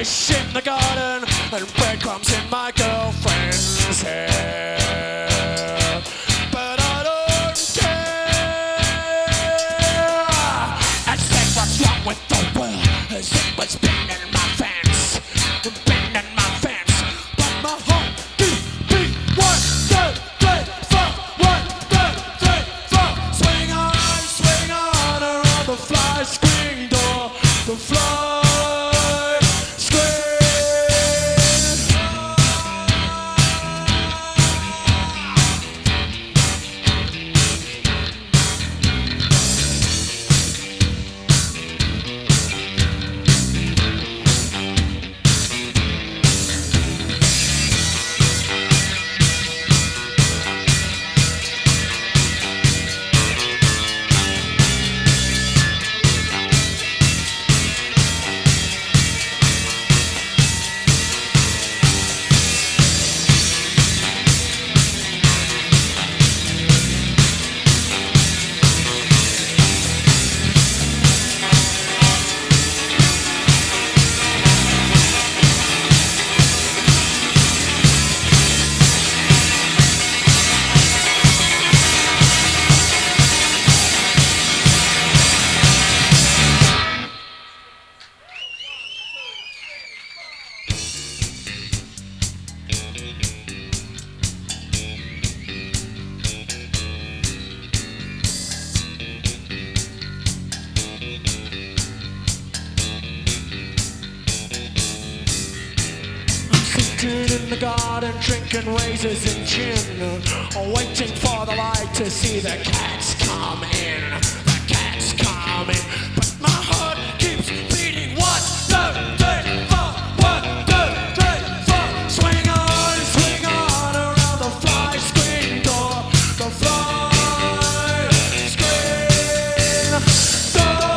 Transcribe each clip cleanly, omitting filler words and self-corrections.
fish in the garden and breadcrumbs in my girlfriend's hair. But I don't care. I said, what's wrong with the world? As it was bending my fence, bending my fence. But my heart keeps beating. 1, 2, 3, 4. 1, 2, 3, 4. Swing on around the fly screen door. The fly screen. In the garden, drinking razors and gin, waiting for the light to see the cats come in. The cats come in, but my heart keeps beating. 1, 2, 3, 4. 1, 2, 3, 4. Swing on around the fly screen door. The fly screen door.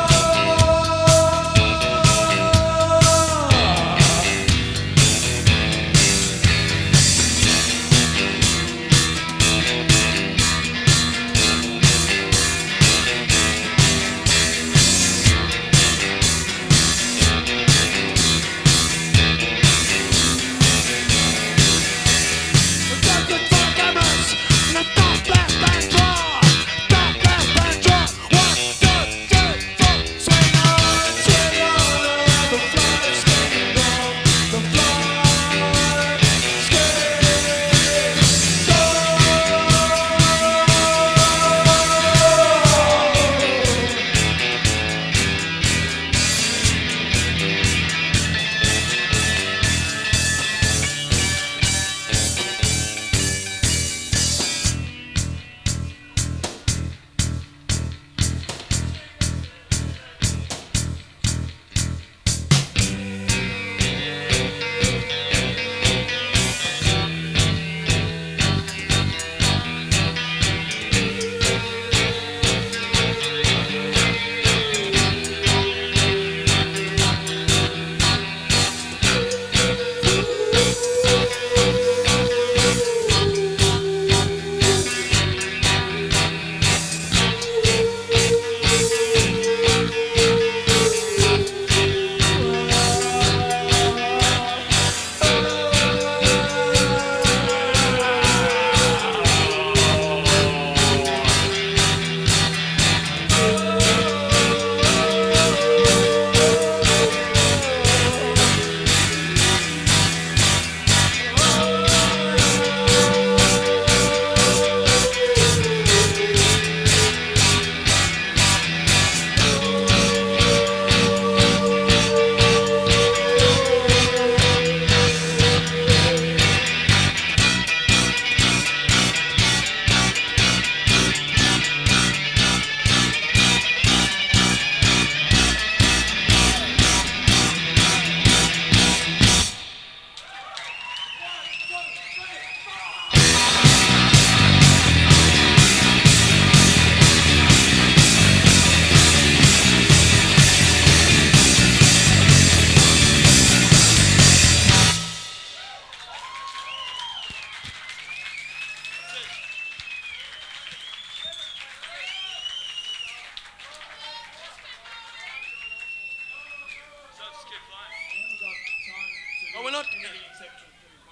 Oh, we're not.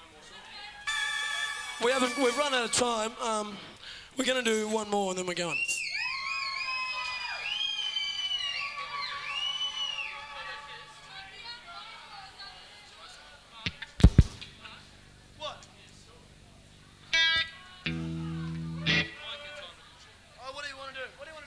We've run out of time. We're going to do one more and then we're going.